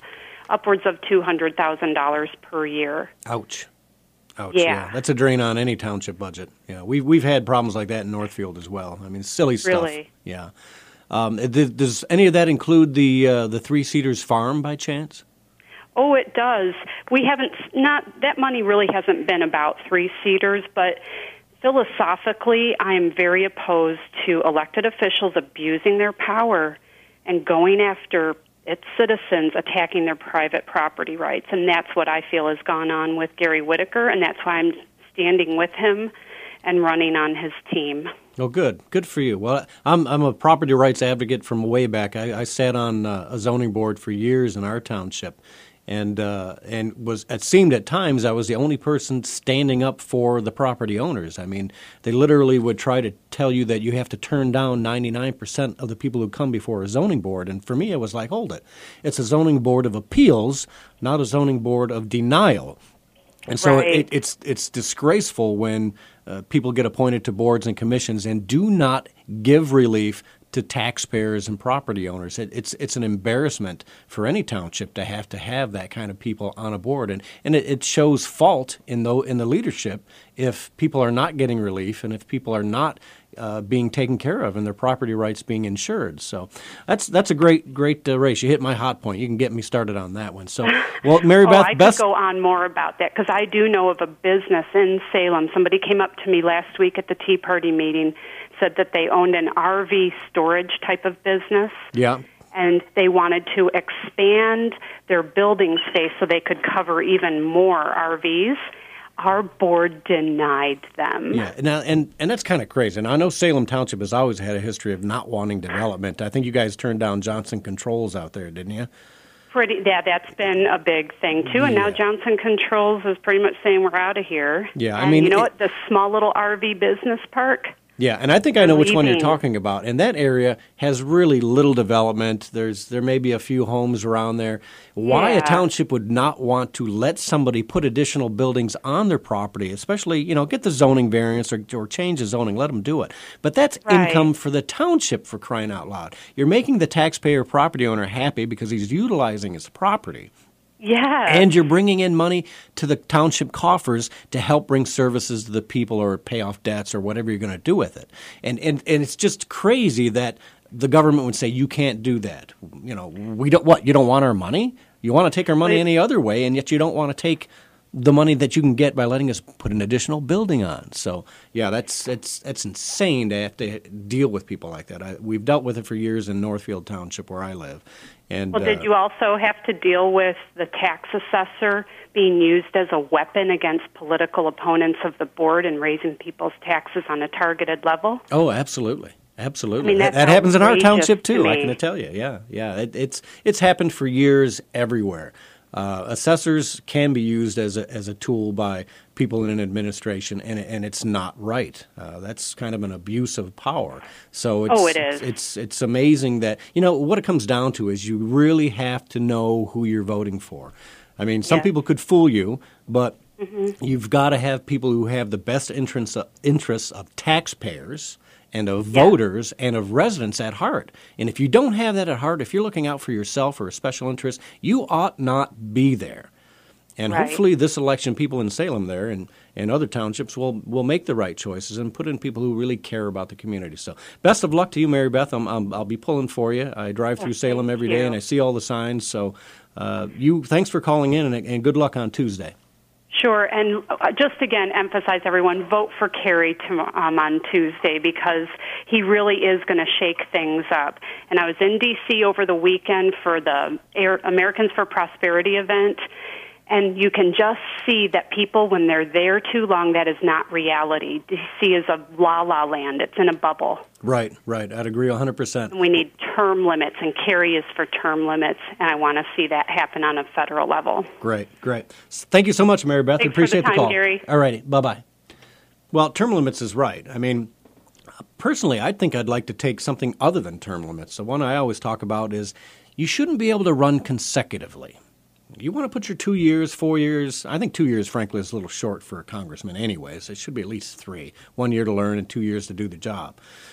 upwards of two hundred thousand dollars per year. Ouch. Ouch. Yeah. yeah. That's a drain on any township budget. Yeah, we've, we've had problems like that in Northfield as well. I mean, silly stuff. Really? Yeah. Um, th- does any of that include the uh, the Three Cedars Farm by chance? Oh, it does. We haven't, not, that money really hasn't been about Three Cedars, but philosophically, I am very opposed to elected officials abusing their power and going after its citizens, attacking their private property rights. And that's what I feel has gone on with Gary Whitaker, and that's why I'm standing with him and running on his team. Oh, good. Good for you. Well, I'm I'm a property rights advocate from way back. I, I sat on uh, a zoning board for years in our township, and uh, and was it seemed at times I was the only person standing up for the property owners. I mean, they literally would try to tell you that you have to turn down ninety-nine percent of the people who come before a zoning board. And for me, it was like, hold it. It's a zoning board of appeals, not a zoning board of denial. And so right. it, it's it's disgraceful when uh, people get appointed to boards and commissions and do not give relief to taxpayers and property owners. It, it's it's an embarrassment for any township to have to have that kind of people on a board, and and it, it shows fault in the in the leadership if people are not getting relief and if people are not uh, being taken care of and their property rights being insured. So that's that's a great great uh, race. You hit my hot point. You can get me started on that one. So, well, Mary oh, Beth, I best could go on more about that because I do know of a business in Salem. Somebody came up to me last week at the Tea Party meeting, said that they owned an R V storage type of business. Yeah. And they wanted to expand their building space so they could cover even more R Vs. Our board denied them. Yeah, now, and, and that's kind of crazy. And I know Salem Township has always had a history of not wanting development. I think you guys turned down Johnson Controls out there, didn't you? Pretty, yeah, that's been a big thing, too. And Yeah. now Johnson Controls is pretty much saying we're out of here. Yeah, I and mean, you know it- what? The small little R V business park? Yeah, and I think I know which one you're Leaving. talking about. And that area has really little development. There's there may be a few homes around there. Why Yeah. a township would not want to let somebody put additional buildings on their property, especially, you know, get the zoning variance or, or change the zoning, let them do it. But that's Right. income for the township, for crying out loud. You're making the taxpayer property owner happy because he's utilizing his property. Yeah. And you're bringing in money to the township coffers to help bring services to the people or pay off debts or whatever you're going to do with it. And, and and it's just crazy that the government would say you can't do that. You know, we don't what? You don't want our money? You want to take our money But- any other way, and yet you don't want to take the money that you can get by letting us put an additional building on. So, yeah, that's it's that's insane to have to deal with people like that. I, we've dealt with it for years in Northfield Township where I live. And Well, did uh, you also have to deal with the tax assessor being used as a weapon against political opponents of the board and raising people's taxes on a targeted level? Oh, absolutely. Absolutely. I mean, that, that's that happens in our outrageous township, to too, I me. can tell you. Yeah, yeah. It, it's it's happened for years everywhere. Uh, assessors can be used as a, as a tool by people in an administration, and, and it's not right. Uh, that's kind of an abuse of power. So it's, Oh, it is. It's, it's amazing that, you know, what it comes down to is you really have to know who you're voting for. I mean, some Yeah. people could fool you, but Mhm. you've got to have people who have the best interests of, interests of taxpayers and of voters and of residents at heart. And if you don't have that at heart, if you're looking out for yourself or a special interest, you ought not be there. And Right. hopefully this election, people in Salem there and, and other townships will, will make the right choices and put in people who really care about the community. So best of luck to you, Mary Beth. I'm, I'm, I'll be pulling for you. I drive through Salem every day you. and I see all the signs. So uh, you thanks for calling in, and, and good luck on Tuesday. Sure, and uh, just again emphasize everyone, vote for Kerry to, um, on Tuesday because he really is going to shake things up. And I was in D C over the weekend for the Air, Americans for Prosperity event, and you can just see that people, when they're there too long, that is not reality. D C is a la-la land. It's in a bubble. Right, right. I'd agree one hundred percent. We need term limits, and Kerry is for term limits, and I want to see that happen on a federal level. Great, great. Thank you so much, Mary Beth. Thanks Appreciate for the time, call. Gary. All righty, bye-bye. Well, term limits is right. I mean, personally, I think I'd like to take something other than term limits. The one I always talk about is you shouldn't be able to run consecutively. You want to put your two years, four years. I think two years, frankly, is a little short for a congressman anyways. It should be at least three. One year to learn and two years to do the job.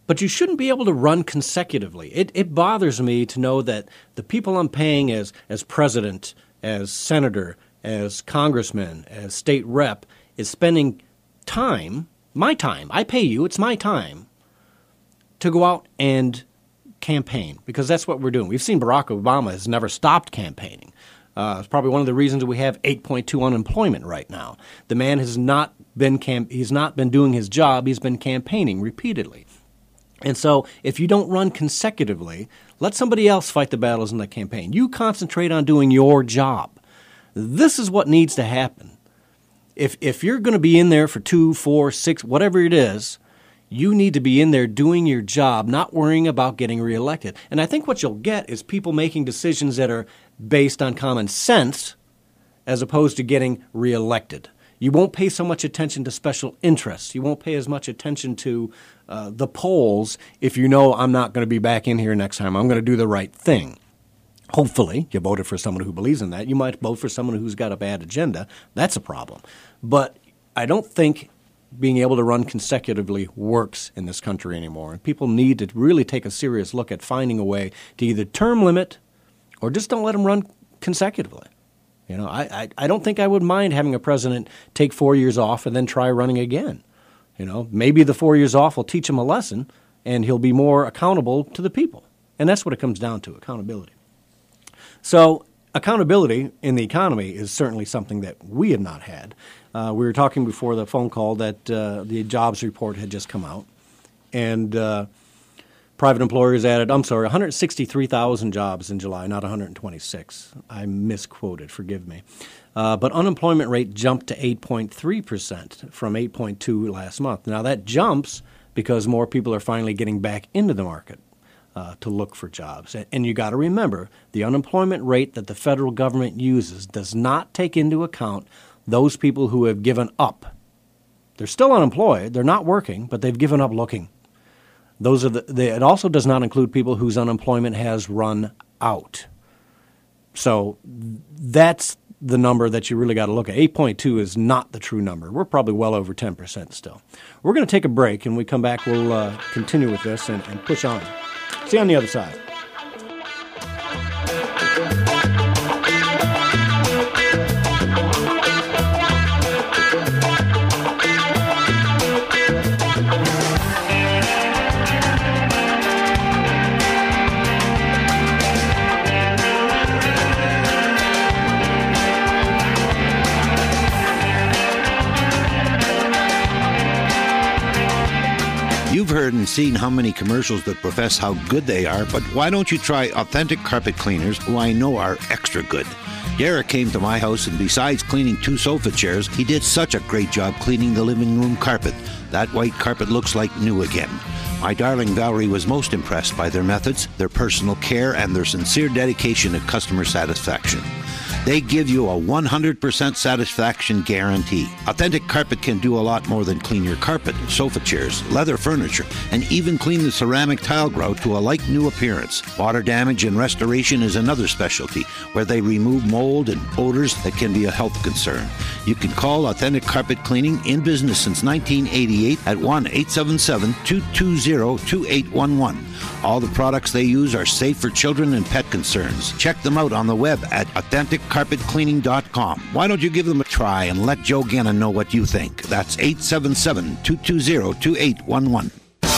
But you shouldn't be able to run consecutively. It, it bothers me to know that the people I'm paying as, as president, as senator, as congressman, as state rep, is spending time, my time, I pay you, it's my time, to go out and campaign, because that's what we're doing. We've seen Barack Obama has never stopped campaigning. Uh, it's probably one of the reasons we have eight point two unemployment right now. The man has not been cam- he's not been doing his job. He's been campaigning repeatedly. And so if you don't run consecutively, let somebody else fight the battles in the campaign. You concentrate on doing your job. This is what needs to happen. If if you're going to be in there for two, four, six, whatever it is, you need to be in there doing your job, not worrying about getting reelected. And I think what you'll get is people making decisions that are based on common sense as opposed to getting reelected. You won't pay so much attention to special interests. You won't pay as much attention to uh, the polls if you know I'm not going to be back in here next time. I'm going to do the right thing. Hopefully, you voted for someone who believes in that. You might vote for someone who's got a bad agenda. That's a problem. But I don't think being able to run consecutively works in this country anymore. And people need to really take a serious look at finding a way to either term limit or just don't let them run consecutively. You know, I, I, I don't think I would mind having a president take four years off and then try running again. You know, maybe the four years off will teach him a lesson and he'll be more accountable to the people. And that's what it comes down to, accountability. So accountability in the economy is certainly something that we have not had. Uh, we were talking before the phone call that uh, the jobs report had just come out. And uh, private employers added, I'm sorry, one hundred sixty-three thousand jobs in July, not one hundred twenty-six. I misquoted, forgive me. Uh, but unemployment rate jumped to eight point three percent from eight point two last month. Now that jumps because more people are finally getting back into the market uh, to look for jobs. And, and you got to remember, the unemployment rate that the federal government uses does not take into account those people who have given up. They're still unemployed, they're not working, but they've given up looking. Those are the, they, it also does not include people whose unemployment has run out. So that's the number that you really got to look at. eight point two is not the true number. We're probably well over ten percent still. We're going to take a break, and when we come back, we'll uh, continue with this and, and push on. See you on the other side. You've heard and seen how many commercials that profess how good they are, but why don't you try Authentic Carpet Cleaners, who I know are extra good? Derek came to my house, and besides cleaning two sofa chairs, he did such a great job cleaning the living room carpet. That white carpet looks like new again. My darling Valerie was most impressed by their methods, their personal care, and their sincere dedication to customer satisfaction. They give you a one hundred percent satisfaction guarantee. Authentic Carpet can do a lot more than clean your carpet, sofa chairs, leather furniture, and even clean the ceramic tile grout to a like-new appearance. Water damage and restoration is another specialty, where they remove mold and odors that can be a health concern. You can call Authentic Carpet Cleaning, in business since nineteen eighty-eight, at one eight seven seven, two two zero, two eight one one. All the products they use are safe for children and pet concerns. Check them out on the web at authentic carpet cleaning dot com. Why don't you give them a try and let Joe Gannon know what you think? That's eight seven seven, two two zero, two eight one one.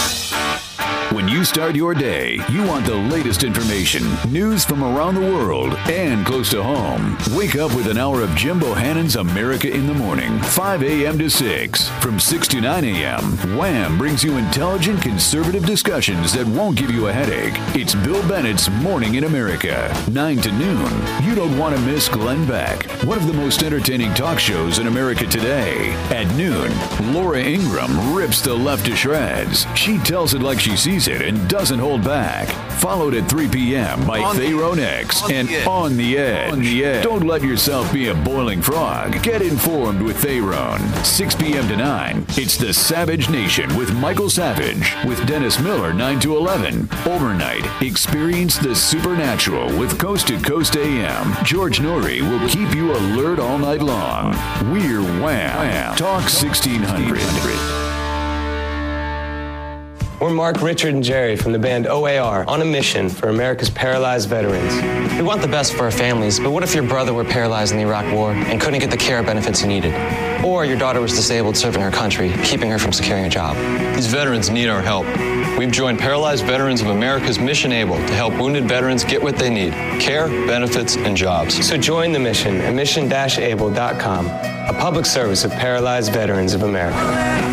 When you start your day, you want the latest information, news from around the world, and close to home. Wake up with an hour of Jim Bohannon's America in the Morning, five a.m. to six. From six to nine a.m., Wham brings you intelligent, conservative discussions that won't give you a headache. It's Bill Bennett's Morning in America, nine to noon. You don't want to miss Glenn Beck, one of the most entertaining talk shows in America today. At noon, Laura Ingraham rips the left to shreds. She tells it like she sees it and doesn't hold back. Followed at three p.m. by Thayrone X and On the Edge. On the Edge. Don't let yourself be a boiling frog. Get informed with Thayrone. six p.m. to nine. It's the Savage Nation with Michael Savage. With Dennis Miller, nine to eleven. Overnight, experience the supernatural with Coast to Coast A M. George Norrie will keep you alert all night long. We're Wham. Wham. Talk sixteen hundred. We're Mark, Richard, and Jerry from the band O A R on a mission for America's paralyzed veterans. We want the best for our families, but what if your brother were paralyzed in the Iraq War and couldn't get the care benefits he needed? Or your daughter was disabled serving her country, keeping her from securing a job? These veterans need our help. We've joined Paralyzed Veterans of America's Mission Able to help wounded veterans get what they need: care, benefits, and jobs. So join the mission at mission dash able dot com, a public service of Paralyzed Veterans of America.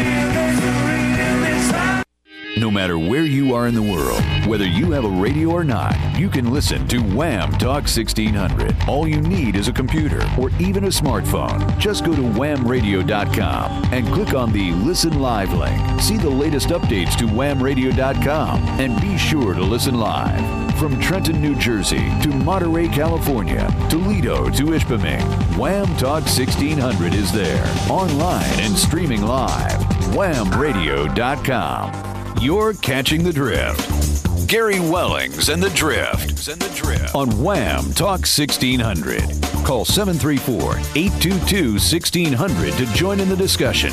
No matter where you are in the world, whether you have a radio or not, you can listen to Wham Talk sixteen hundred. All you need is a computer or even a smartphone. Just go to wham radio dot com and click on the Listen Live link. See the latest updates to wham radio dot com and be sure to listen live. From Trenton, New Jersey to Monterey, California, Toledo to Ishpeming, Wham Talk sixteen hundred is there, online and streaming live. wham radio dot com. You're catching the drift. Gary Wellings and the Drift. And the Drift on Wham Talk sixteen hundred. Call seven three four, eight two two, one six zero zero to join in the discussion.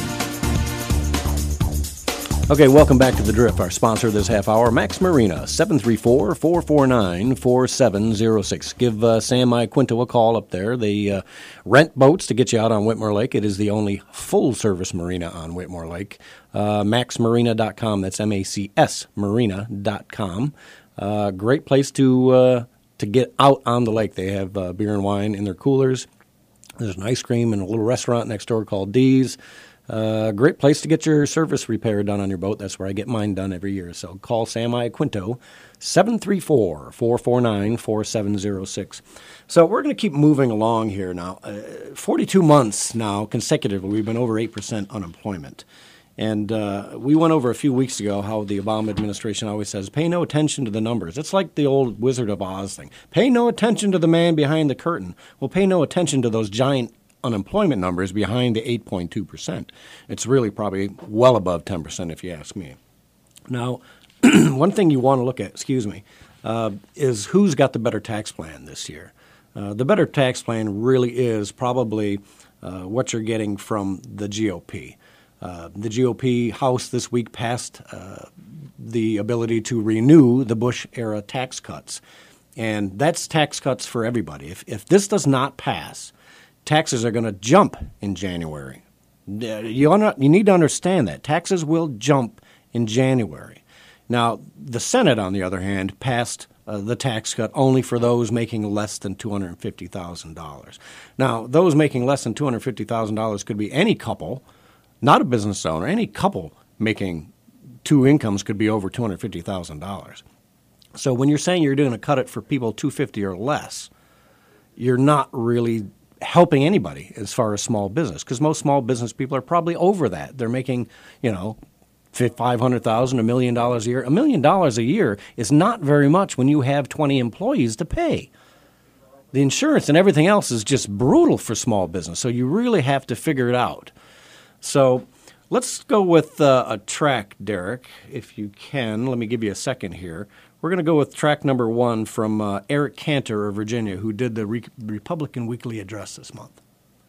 Okay, welcome back to The Drift. Our sponsor this half hour, Max Marina, seven three four, four four nine, four seven zero six. Give uh, Sam Iaquinto a call up there. They uh, rent boats to get you out on Whitmore Lake. It is the only full-service marina on Whitmore Lake. Uh, max marina dot com. That's M A C S marina dot com. Uh, great place to uh, to get out on the lake. They have uh, beer and wine in their coolers. There's an ice cream and a little restaurant next door called D's. Uh, great place to get your service repair done on your boat. That's where I get mine done every year. So call Sam Iaquinto, seven three four, four four nine, four seven zero six. So we're going to keep moving along here now. Uh, forty-two months now consecutively, we've been over eight percent unemployment. And uh, we went over a few weeks ago how the Obama administration always says, pay no attention to the numbers. It's like the old Wizard of Oz thing. Pay no attention to the man behind the curtain. Well, pay no attention to those giant unemployment numbers behind the eight point two percent. It's really probably well above ten percent if you ask me. Now, one thing you want to look at, excuse me, uh, is who's got the better tax plan this year. Uh, the better tax plan really is probably uh, what you're getting from the G O P. Uh, the G O P House this week passed uh, the ability to renew the Bush-era tax cuts. And that's tax cuts for everybody. If, if this does not pass, taxes are going to jump in January. You, un- you need to understand that. Taxes will jump in January. Now, the Senate, on the other hand, passed uh, the tax cut only for those making less than two hundred fifty thousand dollars. Now, those making less than two hundred fifty thousand dollars could be any couple, not a business owner. Any couple making two incomes could be over two hundred fifty thousand dollars. So when you're saying you're going to cut it for people two hundred fifty thousand dollars or less, you're not really helping anybody as far as small business, because most small business people are probably over that. They're making, you know, five hundred thousand dollars, a million dollars a year. A million dollars a year is not very much when you have twenty employees to pay. The insurance and everything else is just brutal for small business, so you really have to figure it out. So let's go with uh, a track, Derek, if you can. Let me give you a second here. We're going to go with track number one from uh, Eric Cantor of Virginia, who did the Re- Republican Weekly Address this month.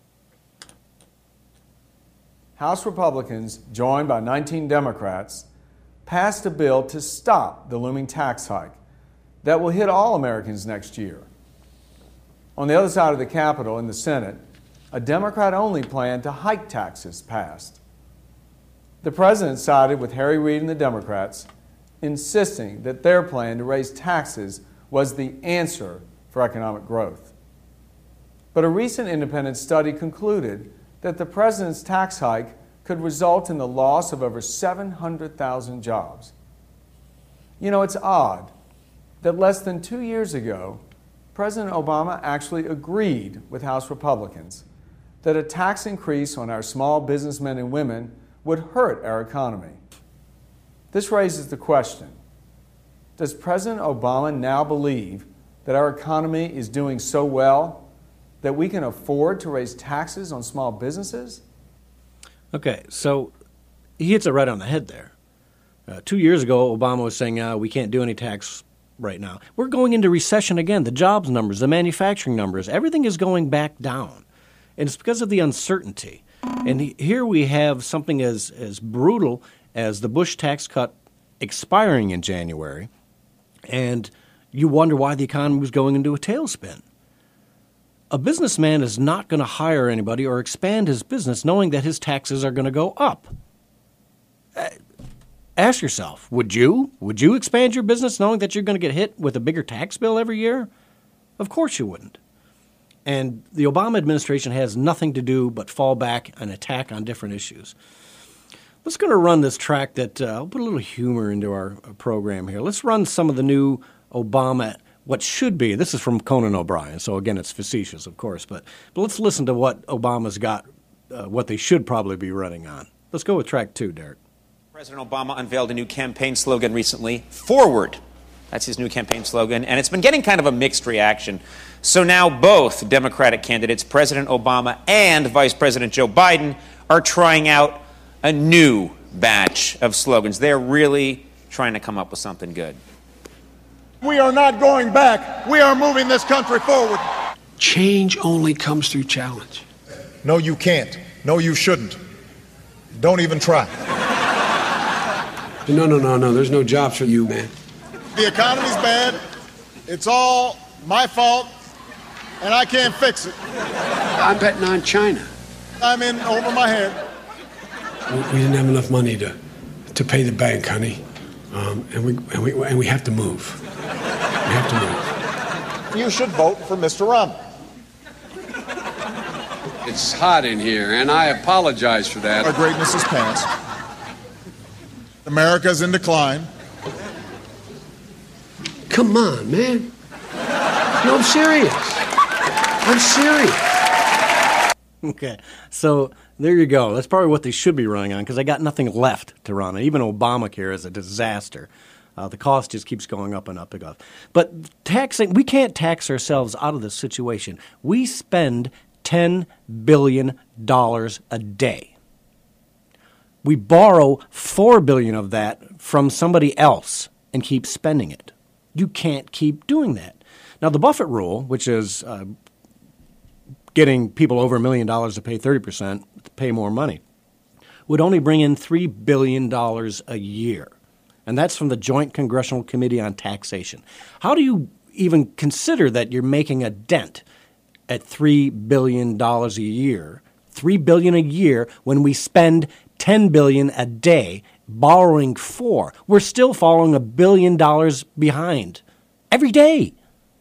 House Republicans, joined by nineteen Democrats, passed a bill to stop the looming tax hike that will hit all Americans next year. On the other side of the Capitol, in the Senate, a Democrat-only plan to hike taxes passed. The president sided with Harry Reid and the Democrats, insisting that their plan to raise taxes was the answer for economic growth. But a recent independent study concluded that the president's tax hike could result in the loss of over seven hundred thousand jobs. You know, it's odd that less than two years ago, President Obama actually agreed with House Republicans that a tax increase on our small businessmen and women would hurt our economy. This raises the question, does President Obama now believe that our economy is doing so well that we can afford to raise taxes on small businesses? Okay, so he hits it right on the head there. Uh, two years ago, Obama was saying, uh, we can't do any tax right now. We're going into recession again. The jobs numbers, the manufacturing numbers, everything is going back down. And it's because of the uncertainty. And he, here we have something as, as brutal as the Bush tax cut expiring in January, and you wonder why the economy was going into a tailspin. A businessman is not going to hire anybody or expand his business knowing that his taxes are going to go up. Uh, ask yourself, would you? Would you expand your business knowing that you're going to get hit with a bigger tax bill every year? Of course you wouldn't. And the Obama administration has nothing to do but fall back and attack on different issues. Let's going to run this track that uh, I'll put a little humor into our uh, program here. Let's run some of the new Obama, what should be. This is from Conan O'Brien, so again, it's facetious, of course. But, but let's listen to what Obama's got, uh, what they should probably be running on. Let's go with track two, Derek. President Obama unveiled a new campaign slogan recently, Forward. That's his new campaign slogan, and it's been getting kind of a mixed reaction. So now both Democratic candidates, President Obama and Vice President Joe Biden, are trying out a new batch of slogans. They're really trying to come up with something good. We are not going back. We are moving this country forward. Change only comes through challenge. No, you can't. No, you shouldn't. Don't even try. No, no, no, no. There's no jobs for you, man. The economy's bad. It's all my fault, and I can't fix it. I'm betting on China. I'm in over my head. We, we didn't have enough money to, to pay the bank, honey, um, and we and we and we have to move. We have to move. You should vote for Mister Romney. It's hot in here, and I apologize for that. Our greatness is past. America's in decline. Come on, man. No, I'm serious. I'm serious. Okay, so there you go. That's probably what they should be running on because they got nothing left to run on. Even Obamacare is a disaster. Uh, the cost just keeps going up and up and up. But taxing, we can't tax ourselves out of this situation. We spend ten billion dollars a day. We borrow four billion dollars of that from somebody else and keep spending it. You can't keep doing that. Now, the Buffett rule, which is uh, getting people over a million dollars to pay thirty percent to pay more money, would only bring in three billion dollars a year. And that's from the Joint Congressional Committee on Taxation. How do you even consider that you're making a dent at three billion dollars a year, three billion dollars a year when we spend ten billion dollars a day borrowing four? We're still falling a billion dollars behind every day.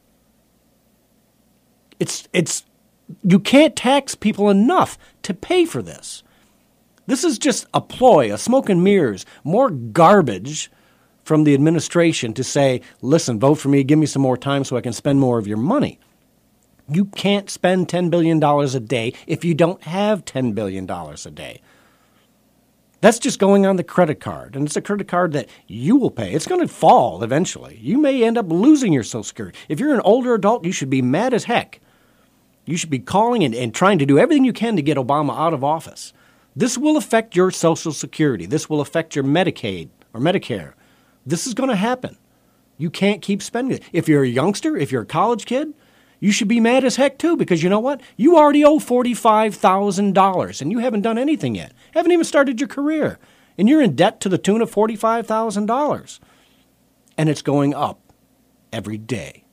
It's it's you can't tax people enough to pay for this. This is just a ploy, a smoke and mirrors, more garbage from the administration to say, listen, vote for me, give me some more time so I can spend more of your money. You can't spend ten billion dollars a day if you don't have ten billion dollars a day. That's just going on the credit card, and it's a credit card that you will pay. It's going to fall eventually. You may end up losing your Social Security. If you're an older adult, you should be mad as heck. You should be calling and, and trying to do everything you can to get Obama out of office. This will affect your Social Security. This will affect your Medicaid or Medicare. This is going to happen. You can't keep spending it. If you're a youngster, if you're a college kid, you should be mad as heck too, because you know what? You already owe forty-five thousand dollars, and you haven't done anything yet. Haven't even started your career. And you're in debt to the tune of forty-five thousand dollars. And it's going up every day.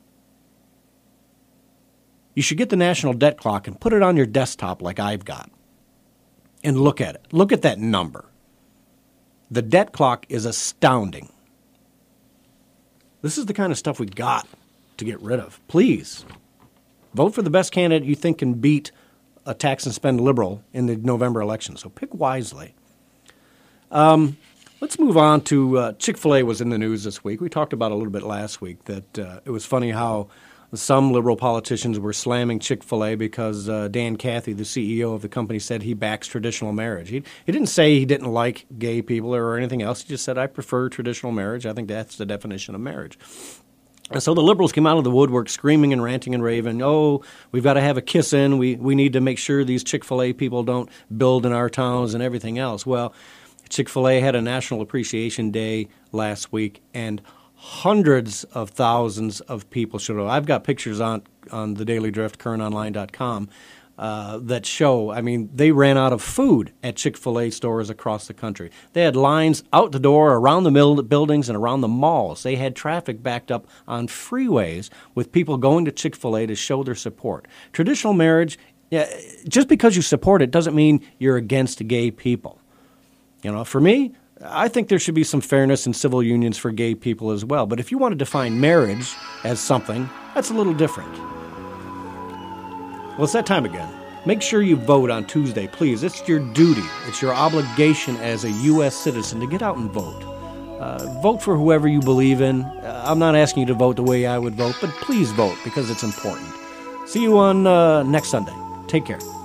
You should get the national debt clock and put it on your desktop like I've got. And look at it. Look at that number. The debt clock is astounding. This is the kind of stuff we got to get rid of. Please, vote for the best candidate you think can beat a tax and spend liberal in the November election. So pick wisely. Um, let's move on to uh, Chick-fil-A was in the news this week. We talked about it a little bit last week that uh, it was funny how some liberal politicians were slamming Chick-fil-A because uh, Dan Cathy, the C E O of the company, said he backs traditional marriage. He, he didn't say he didn't like gay people or anything else. He just said, I prefer traditional marriage. I think that's the definition of marriage. And so the liberals came out of the woodwork screaming and ranting and raving, oh, we've got to have a kiss-in. We, we need to make sure these Chick-fil-A people don't build in our towns and everything else. Well, Chick-fil-A had a National Appreciation Day last week, and hundreds of thousands of people showed up. I've got pictures on, on the Daily Drift, current online dot com, uh, that show, I mean, they ran out of food at Chick-fil-A stores across the country. They had lines out the door, around the mil- buildings, and around the malls. They had traffic backed up on freeways with people going to Chick-fil-A to show their support. Traditional marriage, yeah, just because you support it doesn't mean you're against gay people. You know, for me, I think there should be some fairness in civil unions for gay people as well. But if you want to define marriage as something, that's a little different. Well, it's that time again. Make sure you vote on Tuesday, please. It's your duty. It's your obligation as a U S citizen to get out and vote. Uh, vote for whoever you believe in. Uh, I'm not asking you to vote the way I would vote, but please vote because it's important. See you on uh, next Sunday. Take care.